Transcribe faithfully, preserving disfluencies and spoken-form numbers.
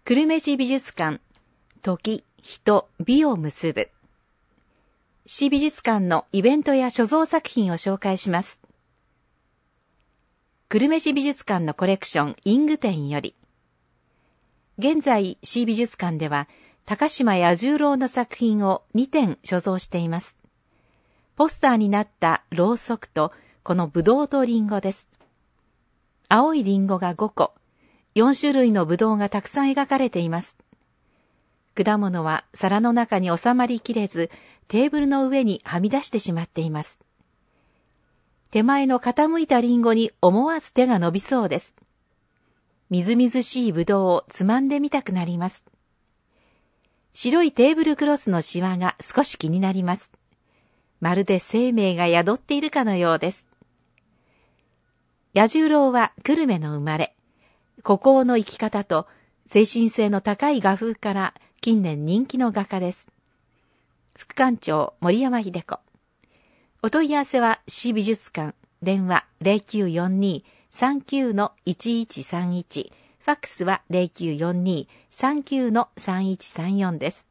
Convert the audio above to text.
久留米市美術館、時、人、美を結ぶ。市美術館のイベントや所蔵作品を紹介します。久留米市美術館のコレクションイング展より。現在、市美術館では、高島彌十郎の作品をにてん所蔵しています。ポスターになったろうそくと、このぶどうとリンゴです。青いリンゴがごこ、よんしゅるいのぶどうがたくさん描かれています。果物は皿の中に収まりきれず、テーブルの上にはみ出してしまっています。手前の傾いたリンゴに思わず手が伸びそうです。みずみずしいぶどうをつまんでみたくなります。白いテーブルクロスのシワが少し気になります。まるで生命が宿っているかのようです。彌十郎は久留米の生まれ、孤高の生き方と精神性の高い画風から近年人気の画家です。副館長森山秀子。お問い合わせは市美術館、電話 ゼロきゅうよんに さんきゅう いちいちさんいち、ファックスは ゼロきゅうよんに さんきゅう さんいちさんよんです。